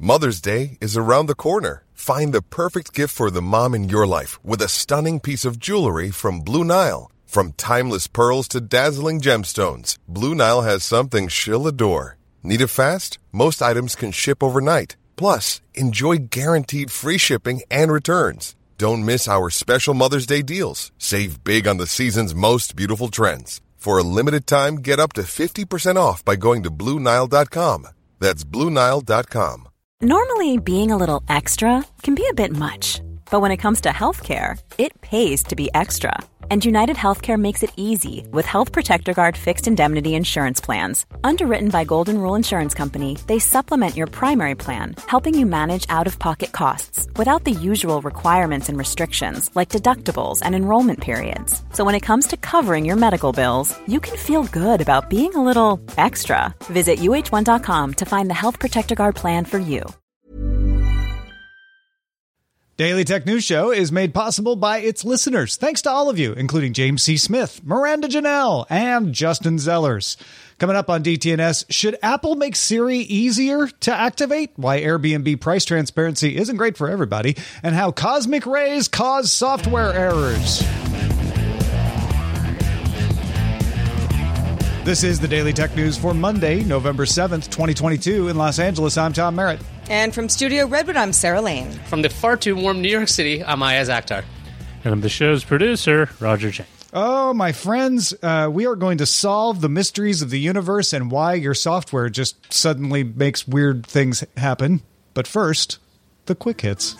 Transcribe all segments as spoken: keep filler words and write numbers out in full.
Mother's Day is around the corner. Find the perfect gift for the mom in your life with a stunning piece of jewelry from Blue Nile. From timeless pearls to dazzling gemstones, Blue Nile has something she'll adore. Need it fast? Most items can ship overnight. Plus, enjoy guaranteed free shipping and returns. Don't miss our special Mother's Day deals. Save big on the season's most beautiful trends. For a limited time, get up to fifty percent off by going to Blue Nile dot com. That's Blue Nile dot com. Normally, being a little extra can be a bit much. But when it comes to healthcare, it pays to be extra. And United Healthcare makes it easy with Health Protector Guard fixed indemnity insurance plans. Underwritten by Golden Rule Insurance Company, they supplement your primary plan, helping you manage out-of-pocket costs without the usual requirements and restrictions like deductibles and enrollment periods. So when it comes to covering your medical bills, you can feel good about being a little extra. Visit U H one dot com to find the Health Protector Guard plan for you. Daily Tech News Show is made possible by its listeners. Thanks to all of you, including James C. Smith, Miranda Janelle, and Justin Zellers. Coming up on D T N S, should Apple make Siri easier to activate? Why Airbnb price transparency isn't great for everybody, and how cosmic rays cause software errors. This is the Daily Tech News for Monday, November seventh, twenty twenty-two. In Los Angeles, I'm Tom Merritt. And from Studio Redwood, I'm Sarah Lane. From the far too warm New York City, I'm Ayaz Akhtar. And I'm the show's producer, Roger Chang. Oh, my friends, uh, we are going to solve the mysteries of the universe and why your software just suddenly makes weird things happen. But first, the quick hits.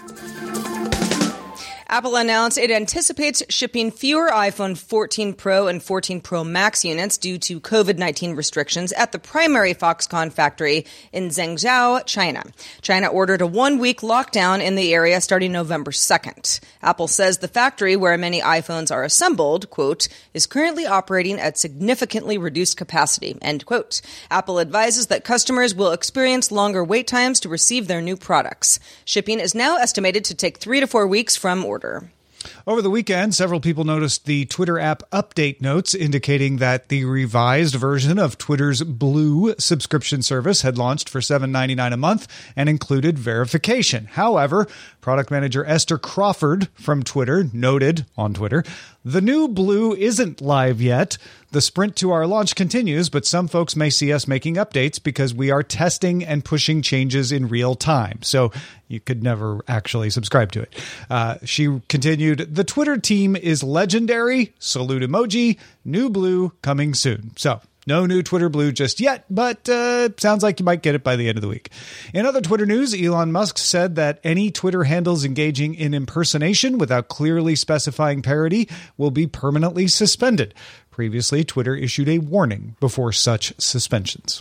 Apple announced it anticipates shipping fewer iPhone fourteen Pro and fourteen Pro Max units due to COVID nineteen restrictions at the primary Foxconn factory in Zhengzhou, China. China ordered a one-week lockdown in the area starting November second. Apple says the factory where many iPhones are assembled, quote, is currently operating at significantly reduced capacity, end quote. Apple advises that customers will experience longer wait times to receive their new products. Shipping is now estimated to take three to four weeks from order. Over the weekend, several people noticed the Twitter app update notes indicating that the revised version of Twitter's Blue subscription service had launched for seven dollars and ninety-nine cents a month and included verification. However, product manager Esther Crawford from Twitter noted on Twitter, the new Blue isn't live yet. The sprint to our launch continues, but some folks may see us making updates because we are testing and pushing changes in real time. So you could never actually subscribe to it. Uh, she continued, the Twitter team is legendary. Salute emoji. New Blue coming soon. So no new Twitter Blue just yet, but uh, sounds like you might get it by the end of the week. In other Twitter news, Elon Musk said that any Twitter handles engaging in impersonation without clearly specifying parody will be permanently suspended. Previously, Twitter issued a warning before such suspensions.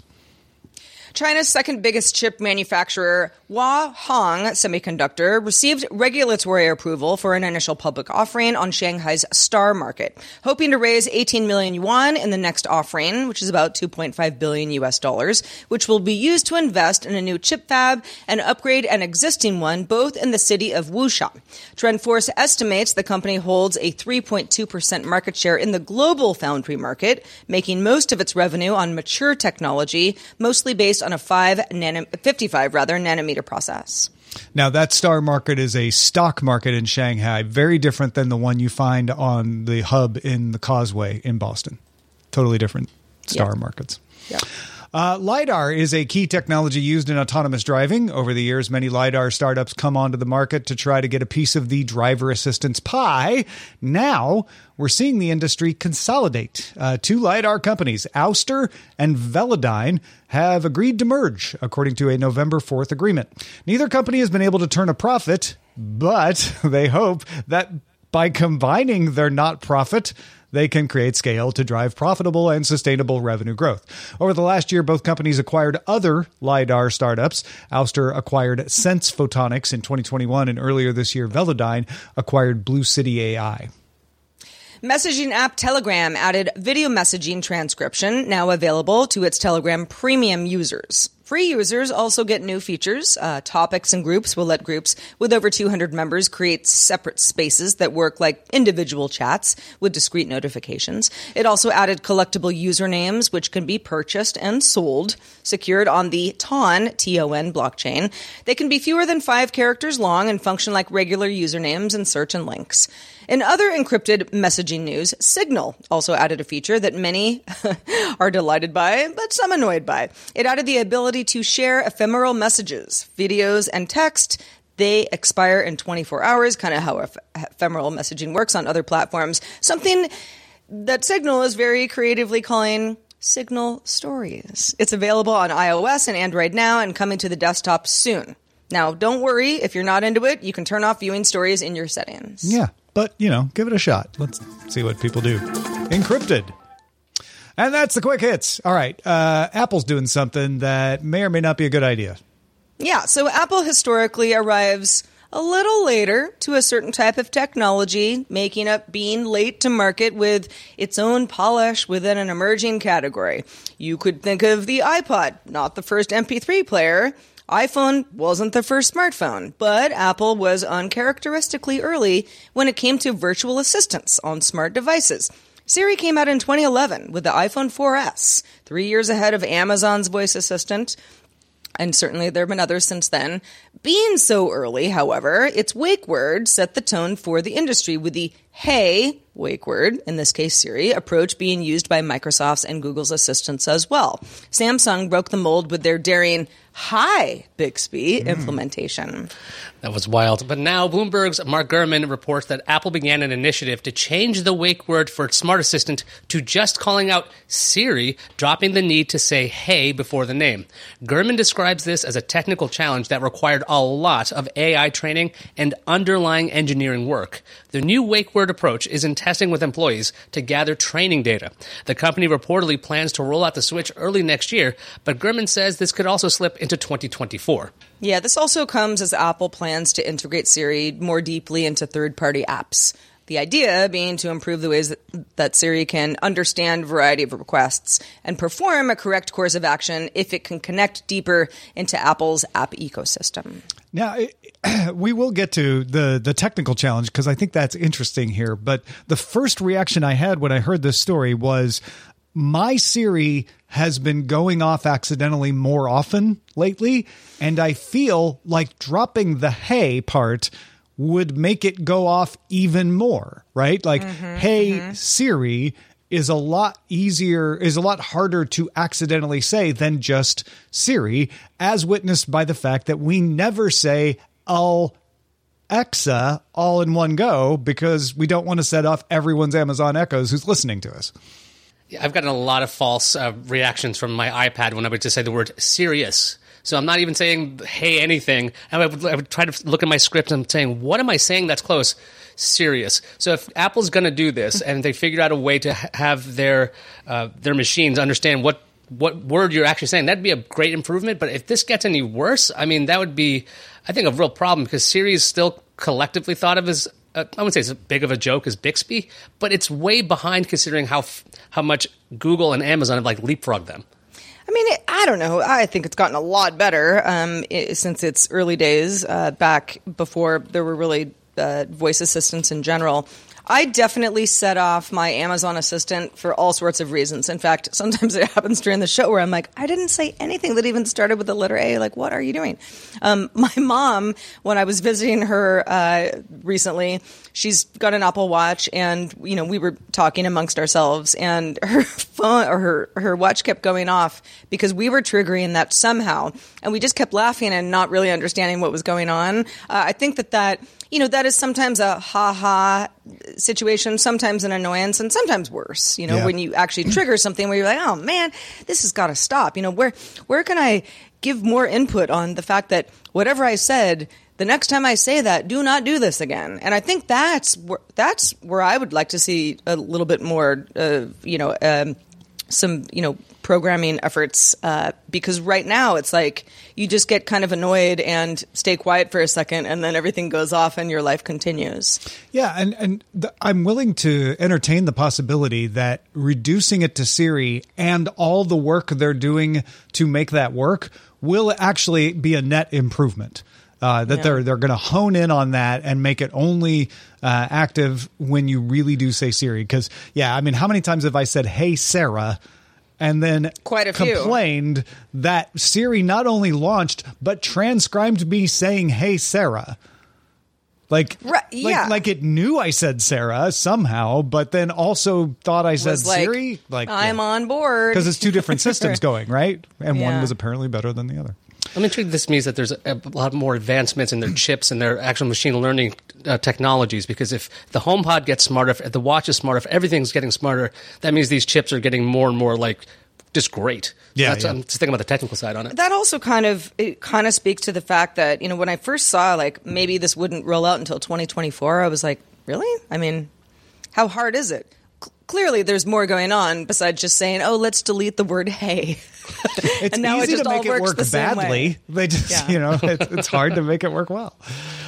China's second biggest chip manufacturer, Hua Hong Semiconductor, received regulatory approval for an initial public offering on Shanghai's Star Market, hoping to raise eighteen million yuan in the next offering, which is about two point five billion U S dollars, which will be used to invest in a new chip fab and upgrade an existing one, both in the city of Wuxia. TrendForce estimates the company holds a three point two percent market share in the global foundry market, making most of its revenue on mature technology, mostly based on a five nano, fifty-five rather nanometer process. Now, that Star Market is a stock market in Shanghai, very different than the one you find on the hub in the Causeway in Boston. Totally different Star yep. markets. Yep. Uh, LiDAR is a key technology used in autonomous driving. Over the years, many LiDAR startups come onto the market to try to get a piece of the driver assistance pie. Now, we're seeing the industry consolidate. Uh, two LiDAR companies, Ouster and Velodyne, have agreed to merge, according to a November fourth agreement. Neither company has been able to turn a profit, but they hope that by combining their not profit, they can create scale to drive profitable and sustainable revenue growth. Over the last year, both companies acquired other LiDAR startups. Ouster acquired Sense Photonics in twenty twenty-one, and earlier this year, Velodyne acquired Blue City A I. Messaging app Telegram added video messaging transcription, now available to its Telegram premium users. Free users also get new features. Uh, topics and groups will let groups with over two hundred members create separate spaces that work like individual chats with discrete notifications. It also added collectible usernames, which can be purchased and sold, secured on the Ton, T O N blockchain. They can be fewer than five characters long and function like regular usernames and search and links. In other encrypted messaging news, Signal also added a feature that many are delighted by, but some annoyed by. It added the ability to share ephemeral messages, videos, and text. They expire in twenty-four hours, kind of how eph- ephemeral messaging works on other platforms. Something that Signal is very creatively calling Signal Stories. It's available on iOS and Android now and coming to the desktop soon. Now, don't worry. If you're not into it, you can turn off viewing stories in your settings. Yeah. But, you know, give it a shot. Let's see what people do. Encrypted. And that's the quick hits. All right. Uh, Apple's doing something that may or may not be a good idea. Yeah. So Apple historically arrives a little later to a certain type of technology, making up being late to market with its own polish within an emerging category. You could think of the iPod, not the first M P three player. iPhone wasn't the first smartphone, but Apple was uncharacteristically early when it came to virtual assistants on smart devices. Siri came out in twenty eleven with the iPhone four S, three years ahead of Amazon's voice assistant, and certainly there have been others since then. Being so early, however, its wake word set the tone for the industry with the Hey wake word, in this case Siri, approach being used by Microsoft's and Google's assistants as well. Samsung broke the mold with their daring Hi Bixby mm. implementation. That was wild. But now Bloomberg's Mark Gurman reports that Apple began an initiative to change the wake word for its smart assistant to just calling out Siri, dropping the need to say hey before the name. Gurman describes this as a technical challenge that required a lot of A I training and underlying engineering work. The new wake word approach is in testing with employees to gather training data. The company reportedly plans to roll out the switch early next year, but Gurman says this could also slip into twenty twenty-four. Yeah, this also comes as Apple plans to integrate Siri more deeply into third-party apps. The idea being to improve the ways that, that Siri can understand a variety of requests and perform a correct course of action if it can connect deeper into Apple's app ecosystem. Now, we will get to the, the technical challenge because I think that's interesting here. But the first reaction I had when I heard this story was, my Siri has been going off accidentally more often lately, and I feel like dropping the hey part would make it go off even more, right? Like, mm-hmm, hey, mm-hmm. Siri is a lot easier, is a lot harder to accidentally say than just Siri, as witnessed by the fact that we never say Alexa all in one go because we don't want to set off everyone's Amazon Echoes who's listening to us. I've gotten a lot of false uh, reactions from my iPad when I would just say the word serious. So I'm not even saying, hey, anything. And I would, I would try to look at my script and saying, what am I saying that's close? Serious. So if Apple's going to do this and they figure out a way to ha- have their uh, their machines understand what, what word you're actually saying, that'd be a great improvement. But if this gets any worse, I mean, that would be, I think, a real problem because Siri is still collectively thought of as, uh, I wouldn't say it's as big of a joke as Bixby, but it's way behind considering how how much Google and Amazon have like leapfrogged them. I mean, it, I don't know. I think it's gotten a lot better um, it, since its early days, uh, back before there were really uh, voice assistants in general. I definitely set off my Amazon Assistant for all sorts of reasons. In fact, sometimes it happens during the show where I'm like, I didn't say anything that even started with the letter A. Like, what are you doing? Um, my mom, when I was visiting her uh, recently, she's got an Apple Watch, and you know we were talking amongst ourselves, and her phone or her her watch kept going off because we were triggering that somehow, and we just kept laughing and not really understanding what was going on. Uh, I think that that. You know, that is sometimes a ha-ha situation, sometimes an annoyance, and sometimes worse, you know, yeah. when you actually trigger something where you're like, oh, man, this has got to stop. You know, where where can I give more input on the fact that whatever I said, the next time I say that, do not do this again. And I think that's where, that's where I would like to see a little bit more, uh, you know, um, some, you know, programming efforts, uh, because right now it's like you just get kind of annoyed and stay quiet for a second and then everything goes off and your life continues. Yeah. And, and the, I'm willing to entertain the possibility that reducing it to Siri and all the work they're doing to make that work will actually be a net improvement. Uh, that yeah. they're they're going to hone in on that and make it only uh, active when you really do say Siri. Because, yeah, I mean, how many times have I said, hey, Sarah, and then Quite a complained few. that Siri not only launched, but transcribed me saying, hey, Sarah. Like, right, yeah. like, like it knew I said Sarah somehow, but then also thought I said was like, Siri. Like, I'm yeah. on board. Because it's two different systems going, right? And yeah. one was apparently better than the other. I'm intrigued. This means that there's a lot more advancements in their chips and their actual machine learning uh, technologies. Because if the HomePod gets smarter, if the watch is smarter, if everything's getting smarter, that means these chips are getting more and more like just great. Yeah, That's, yeah. I'm just thinking about the technical side on it. That also kind of it kind of speaks to the fact that, you know, when I first saw like maybe this wouldn't roll out until twenty twenty-four, I was like, really? I mean, how hard is it? C- clearly, there's more going on besides just saying, "Oh, let's delete the word hey." It's and now easy it just to make all it works work the same badly. way. They just, Yeah. you know, it, it's hard to make it work well.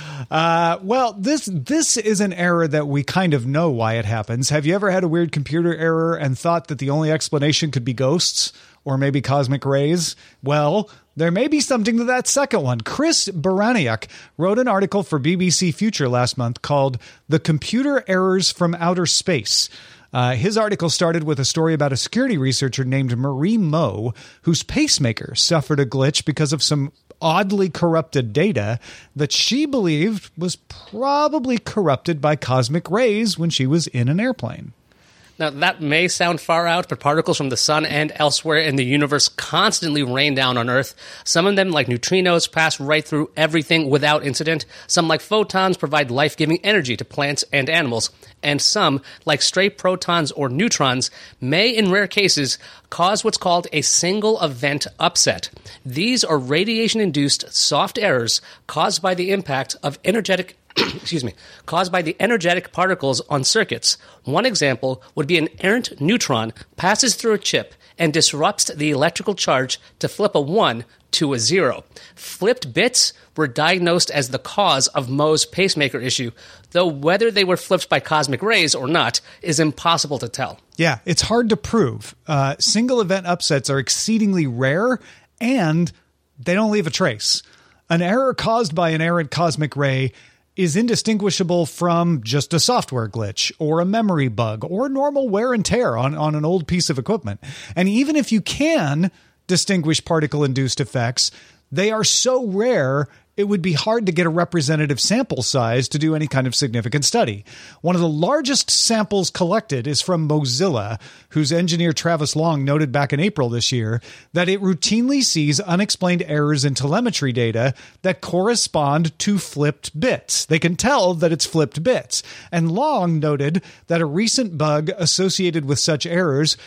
Uh, well, this this is an error that we kind of know why it happens. Have you ever had a weird computer error and thought that the only explanation could be ghosts or maybe cosmic rays? Well, there may be something to that second one. Chris Baraniuk wrote an article for B B C Future last month called "The Computer Errors from Outer Space." Uh, his article started with a story about a security researcher named Marie Moe, whose pacemaker suffered a glitch because of some oddly corrupted data that she believed was probably corrupted by cosmic rays when she was in an airplane. Now, that may sound far out, but particles from the sun and elsewhere in the universe constantly rain down on Earth. Some of them, like neutrinos, pass right through everything without incident. Some, like photons, provide life-giving energy to plants and animals. And some, like stray protons or neutrons, may, in rare cases, cause what's called a single event upset. These are radiation-induced soft errors caused by the impact of energetic excuse me, caused by the energetic particles on circuits. One example would be an errant neutron passes through a chip and disrupts the electrical charge to flip a one to a zero. Flipped bits were diagnosed as the cause of Moe's pacemaker issue, though whether they were flipped by cosmic rays or not is impossible to tell. Yeah, it's hard to prove. Uh, single event upsets are exceedingly rare, and they don't leave a trace. An error caused by an errant cosmic ray is indistinguishable from just a software glitch or a memory bug or normal wear and tear on, on an old piece of equipment. And even if you can distinguish particle-induced effects, they are so rare it would be hard to get a representative sample size to do any kind of significant study. One of the largest samples collected is from Mozilla, whose engineer Travis Long noted back in April this year that it routinely sees unexplained errors in telemetry data that correspond to flipped bits. They can tell that it's flipped bits. And Long noted that a recent bug associated with such errors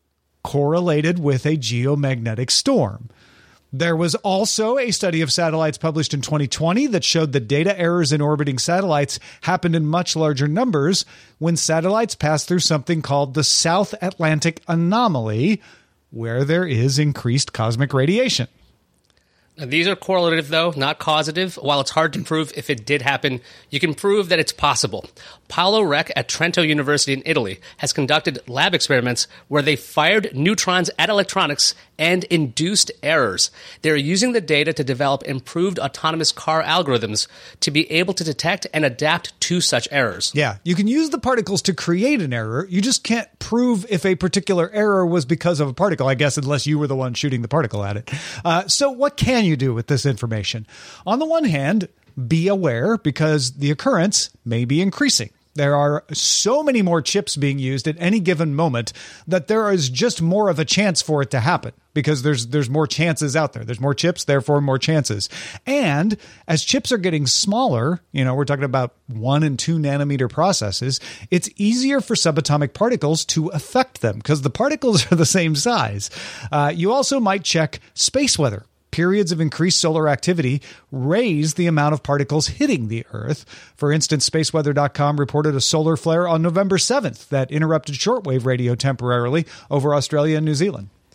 correlated with a geomagnetic storm. There was also a study of satellites published in twenty twenty that showed that data errors in orbiting satellites happened in much larger numbers when satellites pass through something called the South Atlantic Anomaly, where there is increased cosmic radiation. Now, these are correlative, though, not causative. While it's hard to prove if it did happen, you can prove that it's possible. Paolo Rec at Trento University in Italy has conducted lab experiments where they fired neutrons at electronics and induced errors. They're using the data to develop improved autonomous car algorithms to be able to detect and adapt to such errors. Yeah, you can use the particles to create an error. You just can't prove if a particular error was because of a particle, I guess, unless you were the one shooting the particle at it. Uh, so what can you do with this information? On the one hand, be aware because the occurrence may be increasing. There are so many more chips being used at any given moment that there is just more of a chance for it to happen because there's there's more chances out there. There's more chips, therefore more chances. And as chips are getting smaller, you know, we're talking about one and two nanometer processes, it's easier for subatomic particles to affect them because the particles are the same size. Uh, you also might check space weather. Periods of increased solar activity raise the amount of particles hitting the Earth. For instance, space weather dot com reported a solar flare on November seventh that interrupted shortwave radio temporarily over Australia and New Zealand.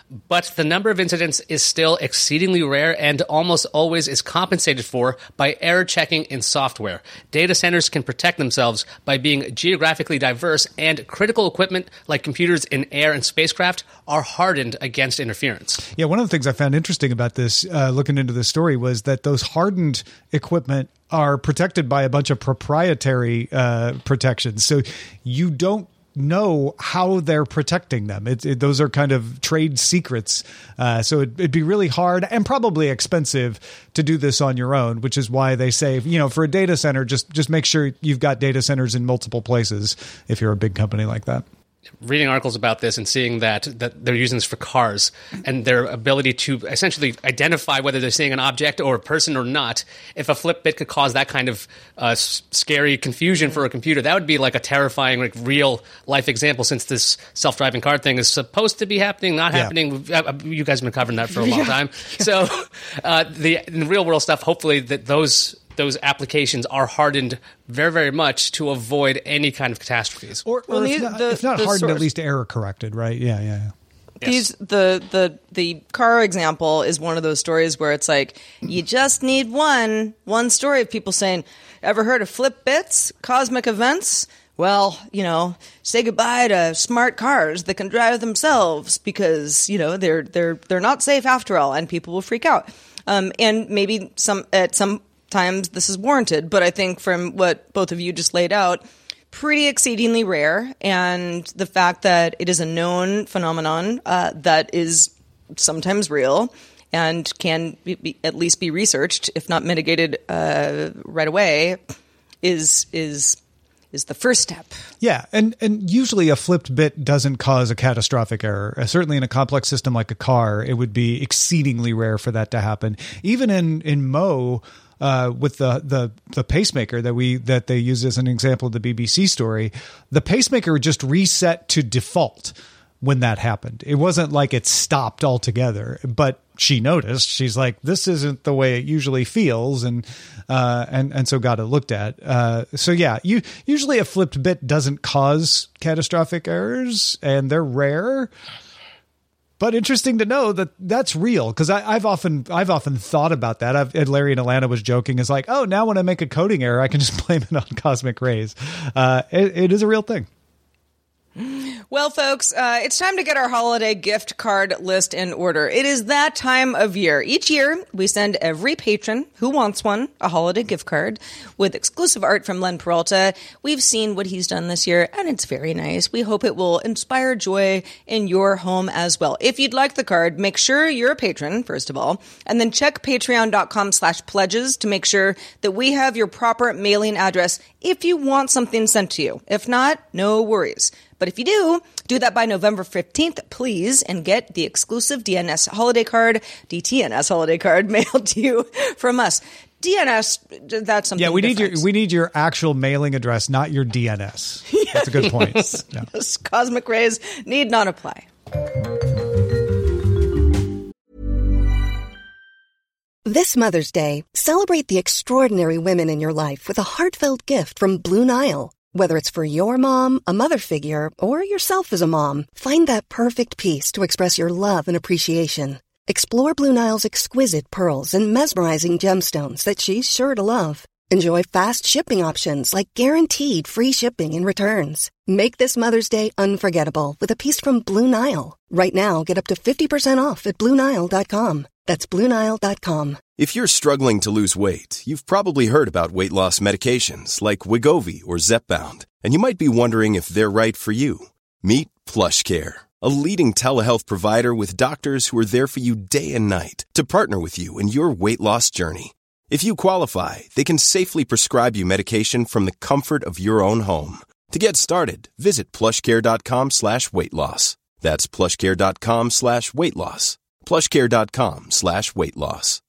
but the number of incidents is still exceedingly rare and almost always is compensated for by error checking in software. Data centers can protect themselves by being geographically diverse, and critical equipment like computers in air and spacecraft are hardened against interference. Yeah, one of the things I found interesting about this, uh, looking into this story, was that those hardened equipment are protected by a bunch of proprietary uh, protections. So you don't know how they're protecting them. It, it, those are kind of trade secrets. Uh, so it, it'd be really hard and probably expensive to do this on your own, which is why they say, you know, for a data center, just just make sure you've got data centers in multiple places if you're a big company like that. Reading articles about this and seeing that that they're using this for cars and their ability to essentially identify whether they're seeing an object or a person or not. If a flip bit could cause that kind of uh, s- scary confusion for a computer, that would be like a terrifying, like real life example. Since this self-driving car thing is supposed to be happening, not Yeah. happening. Uh, you guys have been covering that for a long time. So uh, the, the real world stuff, hopefully that those. those applications are hardened very, very much to avoid any kind of catastrophes. Or, or Well, if, the- not, the- if not the hardened, source- at least error corrected, right? Yeah, yeah, yeah. These the the the car example is one of those stories where it's like you just need one one story of people saying, "Ever heard of flip bits, cosmic events?" Well, you know, say goodbye to smart cars that can drive themselves because you know they're they're they're not safe after all, and people will freak out. Um, and maybe some at some times this is warranted, but I think from what both of you just laid out, pretty exceedingly rare, and the fact that it is a known phenomenon uh, that is sometimes real and can be, be, at least be researched, if not mitigated uh, right away, is is is the first step. Yeah, and and usually a flipped bit doesn't cause a catastrophic error. Uh, certainly in a complex system like a car, it would be exceedingly rare for that to happen. Even in in Mo, uh, with the, the the pacemaker that we that they use as an example of the B B C story, the pacemaker just reset to default when that happened. It wasn't like it stopped altogether, but she noticed. She's like, this isn't the way it usually feels, and uh, and and so got it looked at. Uh, so yeah, you usually a flipped bit doesn't cause catastrophic errors, and they're rare. But interesting to know that that's real, because I've often I've often thought about that. I've, and Larry in Atlanta was joking, is like, oh, now when I make a coding error, I can just blame it on cosmic rays. Uh, it, it is a real thing. Well, folks, uh, it's time to get our holiday gift card list in order. It is that time of year. Each year, we send every patron who wants one a holiday gift card with exclusive art from Len Peralta. We've seen what he's done this year, and it's very nice. We hope it will inspire joy in your home as well. If you'd like the card, make sure you're a patron, first of all, and then check patreon.com slash pledges to make sure that we have your proper mailing address if you want something sent to you. If not, no worries. But if you do, do that by November fifteenth, please, and get the exclusive D N S holiday card, D T N S holiday card mailed to you from us. D N S, that's something Yeah, we different. need your we need your actual mailing address, not your D N S. That's a good point. Yes, Yeah. yes, cosmic rays need not apply. This Mother's Day, celebrate the extraordinary women in your life with a heartfelt gift from Blue Nile. Whether it's for your mom, a mother figure, or yourself as a mom, find that perfect piece to express your love and appreciation. Explore Blue Nile's exquisite pearls and mesmerizing gemstones that she's sure to love. Enjoy fast shipping options like guaranteed free shipping and returns. Make this Mother's Day unforgettable with a piece from Blue Nile. Right now, get up to fifty percent off at Blue Nile dot com. That's Blue Nile dot com. If you're struggling to lose weight, you've probably heard about weight loss medications like Wegovy or Zepbound, and you might be wondering if they're right for you. Meet PlushCare, a leading telehealth provider with doctors who are there for you day and night to partner with you in your weight loss journey. If you qualify, they can safely prescribe you medication from the comfort of your own home. To get started, visit plushcare.com slash weight loss. That's plushcare.com slash weight loss. plushcare.com slash weight loss.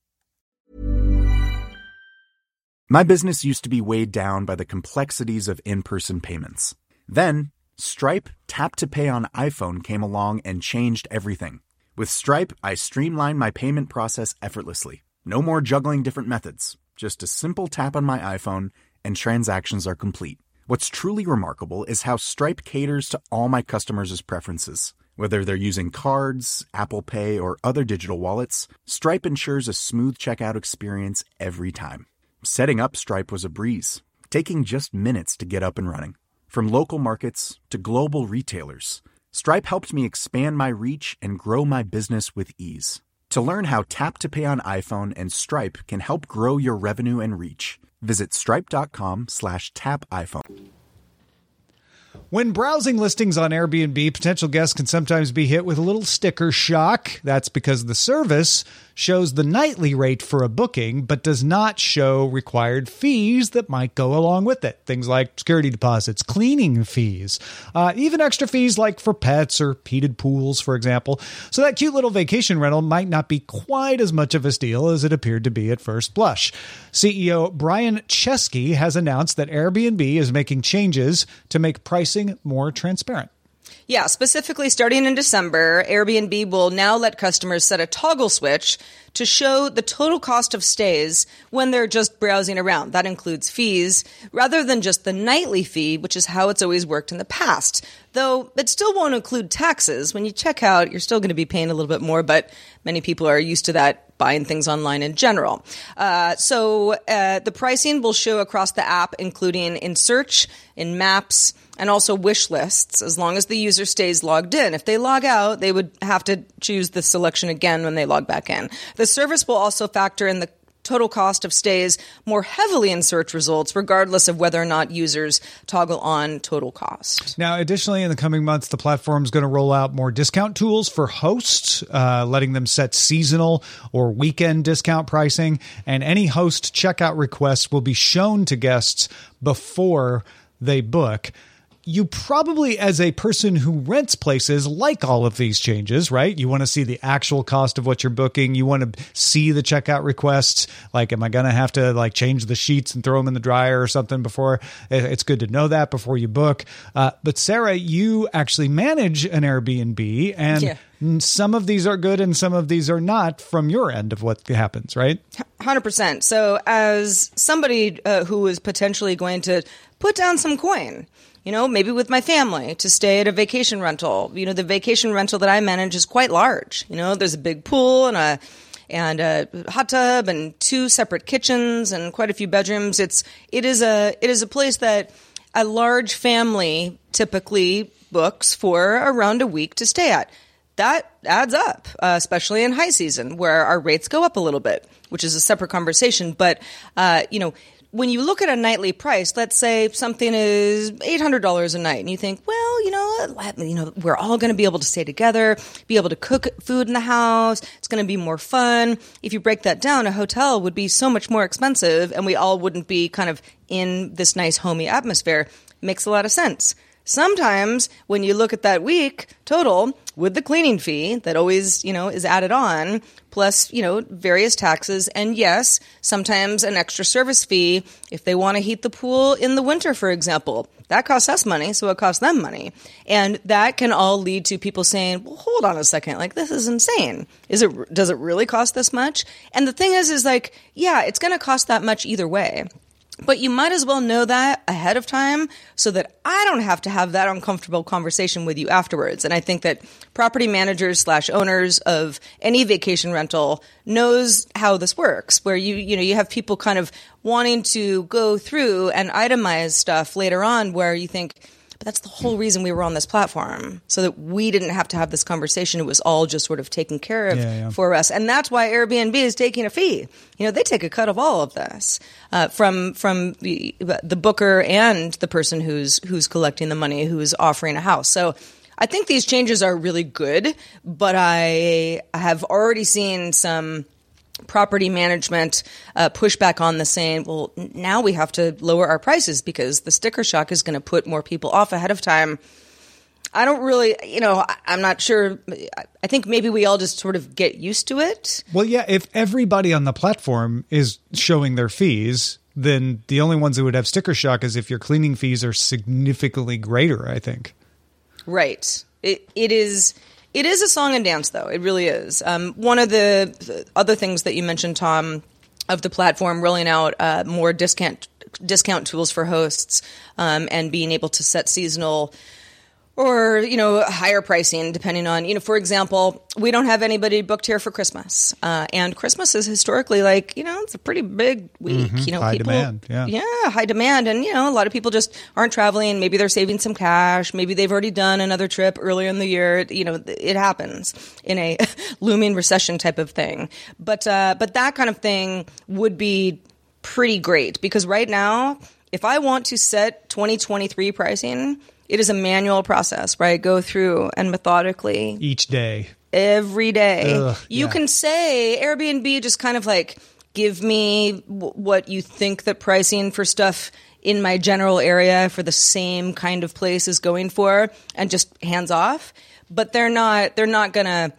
My business used to be weighed down by the complexities of in-person payments. Then, Stripe Tap to Pay on iPhone came along and changed everything. With Stripe, I streamlined my payment process effortlessly. No more juggling different methods. Just a simple tap on my iPhone and transactions are complete. What's truly remarkable is how Stripe caters to all my customers' preferences. Whether they're using cards, Apple Pay, or other digital wallets, Stripe ensures a smooth checkout experience every time. Setting up Stripe was a breeze, taking just minutes to get up and running. From local markets to global retailers, Stripe helped me expand my reach and grow my business with ease. To learn how Tap to Pay on iPhone and Stripe can help grow your revenue and reach, visit stripe.com slash tap iPhone. When browsing listings on Airbnb, potential guests can sometimes be hit with a little sticker shock. That's because the service shows the nightly rate for a booking, but does not show required fees that might go along with it. Things like security deposits, cleaning fees, uh, even extra fees like for pets or heated pools, for example. So that cute little vacation rental might not be quite as much of a steal as it appeared to be at first blush. C E O Brian Chesky has announced that Airbnb is making changes to make pricing more transparent. Yeah, specifically starting in December, Airbnb will now let customers set a toggle switch to show the total cost of stays when they're just browsing around. That includes fees, rather than just the nightly fee, which is how it's always worked in the past. Though it still won't include taxes. When you check out, you're still going to be paying a little bit more, but many people are used to that buying things online in general. Uh, so uh, the pricing will show across the app, including in search, in maps, and also wish lists, as long as the user stays logged in. If they log out, they would have to choose the selection again when they log back in. The service will also factor in the total cost of stays more heavily in search results, regardless of whether or not users toggle on total cost. Now, additionally, in the coming months, the platform is going to roll out more discount tools for hosts, uh, letting them set seasonal or weekend discount pricing, and any host checkout requests will be shown to guests before they book. You probably, as a person who rents places, like all of these changes, right? You want to see the actual cost of what you're booking. You want to see the checkout requests. Like, am I going to have to like change the sheets and throw them in the dryer or something before? It's good to know that before you book. Uh, but Sarah, you actually manage an Airbnb, and yeah. Some of these are good and some of these are not from your end of what happens, right? one hundred percent. So as somebody uh, who is potentially going to put down some coin, you know, maybe with my family to stay at a vacation rental. You know, the vacation rental that I manage is quite large. You know, there's a big pool and a and a hot tub and two separate kitchens and quite a few bedrooms. It's it is a it is a place that a large family typically books for around a week to stay at. That adds up, uh, especially in high season where our rates go up a little bit, which is a separate conversation. But, uh, you know, when you look at a nightly price, let's say something is eight hundred dollars a night, and you think, well, you know, you know, we're all going to be able to stay together, be able to cook food in the house. It's going to be more fun. If you break that down, a hotel would be so much more expensive, and we all wouldn't be kind of in this nice homey atmosphere. Makes a lot of sense. Sometimes when you look at that week total with the cleaning fee that always, you know, is added on, plus, you know, various taxes, and yes, sometimes an extra service fee if they want to heat the pool in the winter, for example. That costs us money, so it costs them money. And that can all lead to people saying, well, hold on a second, like, this is insane. Is it, does it really cost this much? And the thing is, is like, yeah, it's going to cost that much either way. But you might as well know that ahead of time so that I don't have to have that uncomfortable conversation with you afterwards. And I think that property managers slash owners of any vacation rental knows how this works, where you, you know, you have people kind of wanting to go through and itemize stuff later on where you think, but that's the whole reason we were on this platform, so that we didn't have to have this conversation. It was all just sort of taken care of yeah, yeah. for us. And that's why Airbnb is taking a fee. You know, they take a cut of all of this uh, from from the, the booker and the person who's who's collecting the money, who's offering a house. So I think these changes are really good, but I have already seen some property management uh, pushback on the saying, well, now we have to lower our prices because the sticker shock is going to put more people off ahead of time. I don't really, you know, I, I'm not sure. I think maybe we all just sort of get used to it. Well, yeah, if everybody on the platform is showing their fees, then the only ones that would have sticker shock is if your cleaning fees are significantly greater, I think. Right. It It is... It is a song and dance, though. It really is. Um, one of the other things that you mentioned, Tom, of the platform rolling out uh, more discount discount tools for hosts um, and being able to set seasonal Or, you know, higher pricing depending on, you know, for example, we don't have anybody booked here for Christmas. Uh, and Christmas is historically like, you know, it's a pretty big week. Mm-hmm. You know, high people, demand, yeah. Yeah, high demand. And, you know, a lot of people just aren't traveling. Maybe they're saving some cash. Maybe they've already done another trip earlier in the year. You know, it happens in a looming recession type of thing. But, uh, but that kind of thing would be pretty great because right now, if I want to set twenty twenty-three pricing, it is a manual process where I go through and methodically each day, every day. Ugh, you yeah. can say Airbnb just kind of like give me w- what you think that pricing for stuff in my general area for the same kind of place is going for, and just hands off. But they're not. They're not gonna.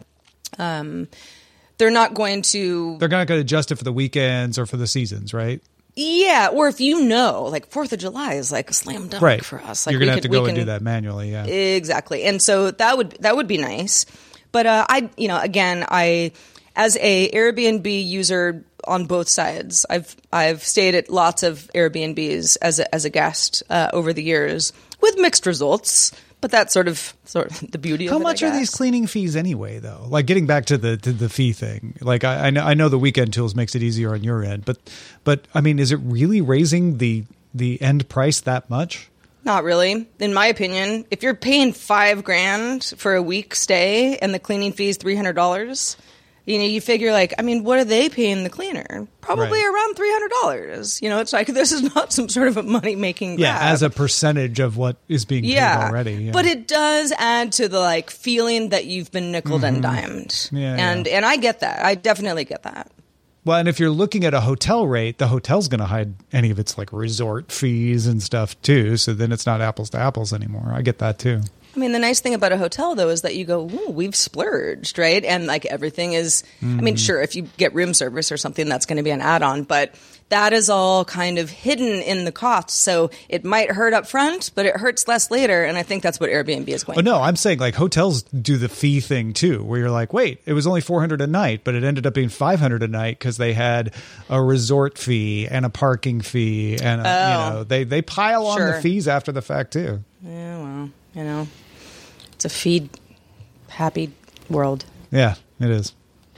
Um, they're not going to. They're not going to adjust it for the weekends or for the seasons, right? Yeah, or if you know, like fourth of July is like a slam dunk right. for us. Like You're going to have could, to go can, and do that manually, yeah. Exactly. And so that would that would be nice. But uh, I, you know, again, I, as a Airbnb user on both sides, I've I've stayed at lots of Airbnbs as a, as a guest uh, over the years with mixed results. But that's sort of sort of the beauty How of it. How much I are guess. these cleaning fees anyway, though? Like getting back to the to the fee thing. Like I, I know I know the Weekend Tools makes it easier on your end, but but I mean, is it really raising the the end price that much? Not really, in my opinion. If you're paying five grand for a week stay and the cleaning fee is three hundred dollars, you know, you figure like, I mean, what are they paying the cleaner? Probably right. around three hundred dollars. You know, it's like this is not some sort of a money making yeah, grab. as a percentage of what is being yeah. paid already. Yeah. But it does add to the like feeling that you've been nickeled mm-hmm. and dimed. Yeah, and yeah. and I get that. I definitely get that. Well, and if you're looking at a hotel rate, the hotel's going to hide any of its like resort fees and stuff too. So then it's not apples to apples anymore. I get that too. I mean, the nice thing about a hotel, though, is that you go, ooh, we've splurged, right? And, like, everything is, mm. I mean, sure, if you get room service or something, that's going to be an add-on. But that is all kind of hidden in the cost. So it might hurt up front, but it hurts less later. And I think that's what Airbnb is going oh, no, I'm saying, like, hotels do the fee thing, too, where you're like, wait, it was only four hundred dollars a night, but it ended up being five hundred dollars a night because they had a resort fee and a parking fee. And, a, oh. you know, they, they pile on sure. the fees after the fact, too. Yeah, well, you know. It's a feed happy world. Yeah, it is.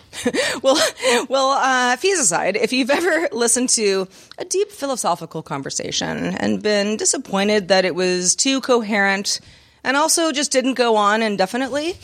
well, well, uh, fees aside, if you've ever listened to a deep philosophical conversation and been disappointed that it was too coherent and also just didn't go on indefinitely,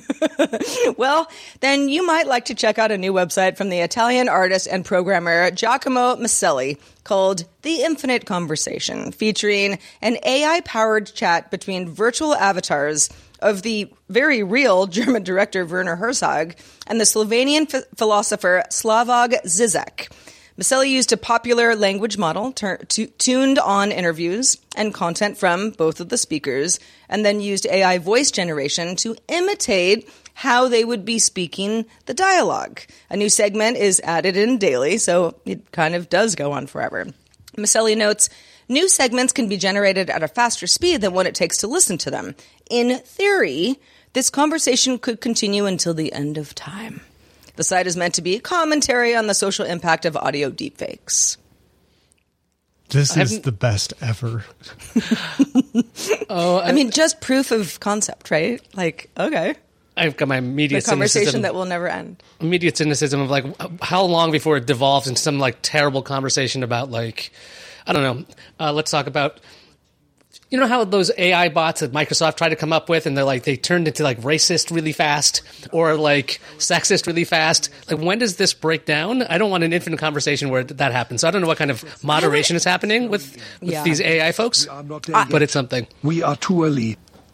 well, then you might like to check out a new website from the Italian artist and programmer Giacomo Maselli called The Infinite Conversation, featuring an A I-powered chat between virtual avatars of the very real German director Werner Herzog and the Slovenian ph- philosopher Slavoj Zizek. Maselli used a popular language model ter- t- tuned on interviews and content from both of the speakers, and then used A I voice generation to imitate how they would be speaking the dialogue. A new segment is added in daily, so it kind of does go on forever. Maselli notes, new segments can be generated at a faster speed than what it takes to listen to them. In theory, this conversation could continue until the end of time. The site is meant to be commentary on the social impact of audio deepfakes. This is the best ever. oh, I, I mean, just proof of concept, right? Like, okay. I've got my immediate the conversation cynicism, that will never end. Immediate cynicism of like, how long before it devolves into some like terrible conversation about like, I don't know. Uh, let's talk about, you know how those A I bots that Microsoft tried to come up with, and they're like they turned into like racist really fast or like sexist really fast. Like, when does this break down? I don't want an infinite conversation where that happens. So I don't know what kind of moderation is happening with, with yeah. these A I folks, but it's something. We are too early.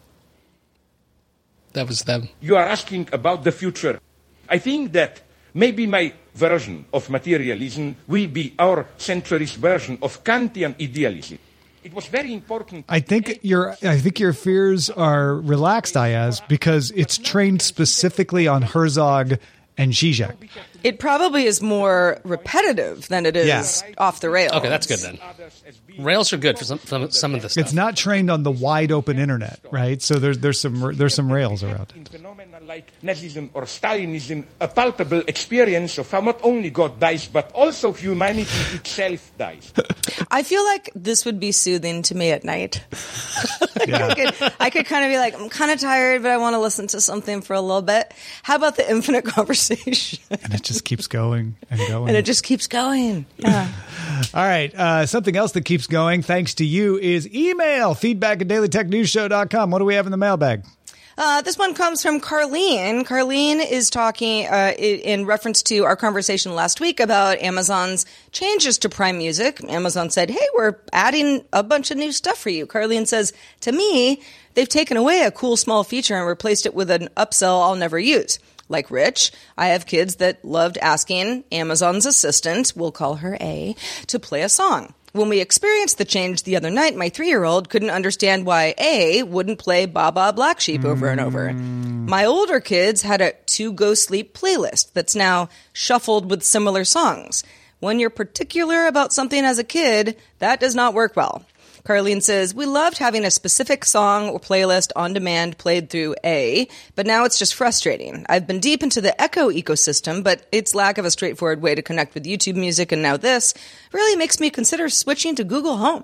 That was them. You are asking about the future. I think that maybe my version of materialism will be our century's version of Kantian idealism. It was very important. I think your I think your fears are relaxed, Ayaz, because it's trained specifically on Herzog and Zizek. It probably is more repetitive than it is Yeah. off the rails. Okay, that's good then. Rails are good for some some, some of this stuff. It's not trained on the wide open internet, right? So there's there's some there's some rails around In it. phenomena like Nazism or Stalinism, a palpable experience of how not only God dies, but also humanity itself dies. I feel like this would be soothing to me at night. Like Yeah. I, could, I could kind of be like, I'm kind of tired, but I want to listen to something for a little bit. How about the infinite conversation? And it just keeps going and going. And it just keeps going. Yeah. All right. Uh, something else that keeps going, thanks to you, is email. Feedback at daily tech news show dot com. What do we have in the mailbag? Uh, this one comes from Carlene. Carlene is talking uh, in reference to our conversation last week about Amazon's changes to Prime Music. Amazon said, hey, we're adding a bunch of new stuff for you. Carlene says, to me, they've taken away a cool small feature and replaced it with an upsell I'll never use. Like Rich, I have kids that loved asking Amazon's assistant, we'll call her A, to play a song. When we experienced the change the other night, my three-year-old couldn't understand why A wouldn't play Baa Baa Black Sheep over and over. My older kids had a To Go Sleep playlist that's now shuffled with similar songs. When you're particular about something as a kid, that does not work well. Carlene says, we loved having a specific song or playlist on demand played through A, but now it's just frustrating. I've been deep into the Echo ecosystem, but its lack of a straightforward way to connect with YouTube Music and now this really makes me consider switching to Google Home.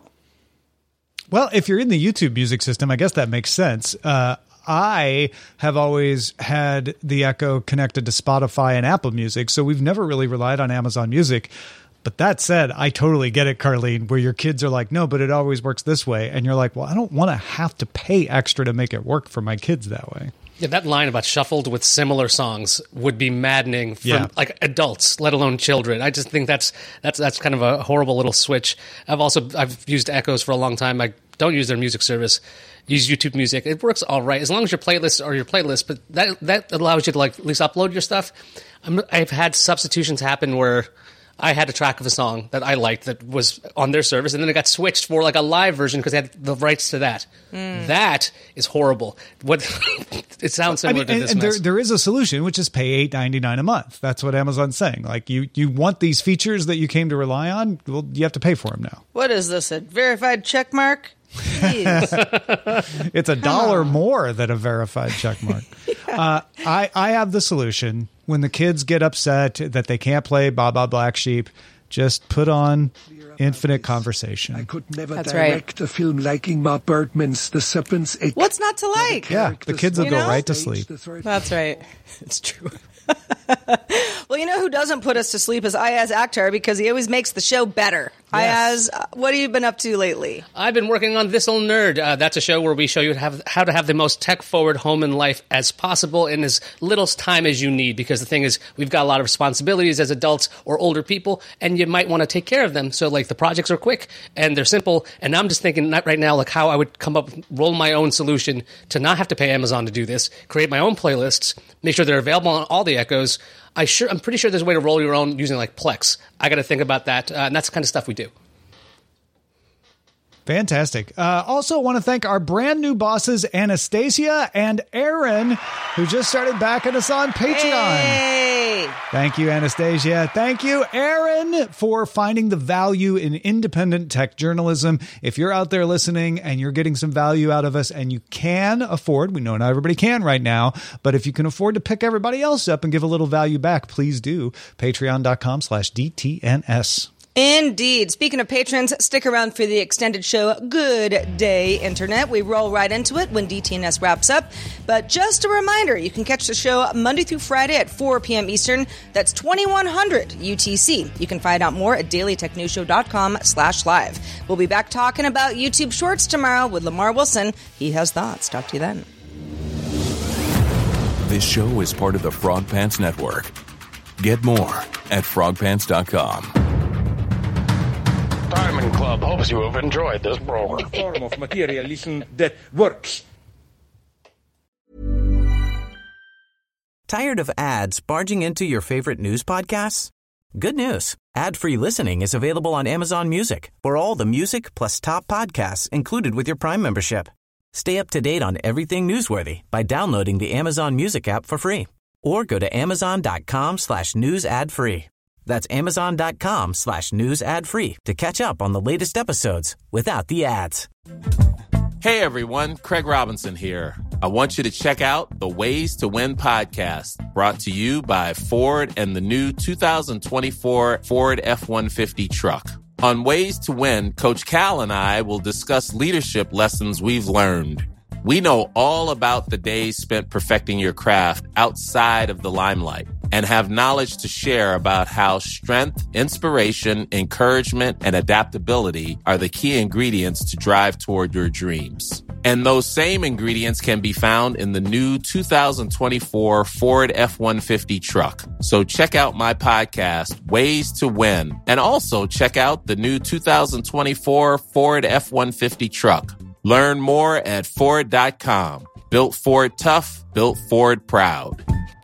Well, if you're in the YouTube Music system, I guess that makes sense. Uh, I have always had the Echo connected to Spotify and Apple Music, so we've never really relied on Amazon Music. But that said, I totally get it, Carlene, where your kids are like, no, but it always works this way. And you're like, well, I don't want to have to pay extra to make it work for my kids that way. Yeah, that line about shuffled with similar songs would be maddening for Yeah. like adults, let alone children. I just think that's that's that's kind of a horrible little switch. I've also I've used Echoes for a long time. I don't use their music service. Use YouTube Music. It works all right as long as your playlists are your playlists. But that that allows you to like at least upload your stuff. I'm, I've had substitutions happen where I had a track of a song that I liked that was on their service, and then it got switched for like a live version because they had the rights to that. Mm. That is horrible. What it sounds similar I mean, to and, this and there, mess. there is a solution, which is pay eight ninety-nine a month. That's what Amazon's saying. Like you, you want these features that you came to rely on. Well, you have to pay for them now. What is this, a verified check mark? Jeez. It's a dollar more than a verified check mark. yeah. uh, I, I have the solution. When the kids get upset that they can't play Baa Baa Black Sheep, just put on Infinite Conversation. I could never That's direct right. a film like Ingmar Bergman's The Serpent's Egg. What's not to like? Yeah, the kids will You go know? right to sleep. That's right. It's true. Well, you know who doesn't put us to sleep is Ayaz Akhtar because he always makes the show better. Yes. Ayaz, uh, what have you been up to lately? I've been working on This'll Nerd. Uh, that's a show where we show you have, how to have the most tech-forward home and life as possible in as little time as you need. Because the thing is, we've got a lot of responsibilities as adults or older people, and you might want to take care of them. So, like, the projects are quick and they're simple. And I'm just thinking not right now, like, how I would come up, roll my own solution to not have to pay Amazon to do this, create my own playlists, make sure they're available on all the Echoes. I sure, I'm pretty sure there's a way to roll your own using, like, Plex. I got to think about that, uh, and that's the kind of stuff we do. Fantastic. Uh, also want to thank our brand new bosses, Anastasia and Aaron, who just started backing us on Patreon. Hey! Thank you, Anastasia. Thank you, Aaron, for finding the value in independent tech journalism. If you're out there listening and you're getting some value out of us and you can afford, we know not everybody can right now, but if you can afford to pick everybody else up and give a little value back, please do. Patreon.com slash DTNS. Indeed. Speaking of patrons, stick around for the extended show Good Day Internet. We roll right into it when D T N S wraps up. But just a reminder, you can catch the show Monday through Friday at four p.m. Eastern. That's twenty-one hundred U T C. You can find out more at dailytechnewsshow.com slash live. We'll be back talking about YouTube Shorts tomorrow with Lamar Wilson. He has thoughts. Talk to you then. This show is part of the Frog Pants Network. Get more at frog pants dot com. Diamond Club hopes you have enjoyed this program. Form of materialism that works. Tired of ads barging into your favorite news podcasts? Good news. Ad-free listening is available on Amazon Music for all the music plus top podcasts included with your Prime membership. Stay up to date on everything newsworthy by downloading the Amazon Music app for free or go to amazon.com slash news ad free. That's amazon.com slash news ad free to catch up on the latest episodes without the ads. Hey everyone, Craig Robinson here. I want you to check out the Ways to Win podcast, brought to you by Ford and the new two thousand twenty-four Ford F one fifty truck. On Ways to Win, Coach Cal and I will discuss leadership lessons we've learned. We know all about the days spent perfecting your craft outside of the limelight and have knowledge to share about how strength, inspiration, encouragement, and adaptability are the key ingredients to drive toward your dreams. And those same ingredients can be found in the new two thousand twenty-four Ford F one fifty truck. So check out my podcast, Ways to Win, and also check out the new two thousand twenty-four Ford F one fifty truck. Learn more at Ford dot com. Built Ford tough, built Ford proud.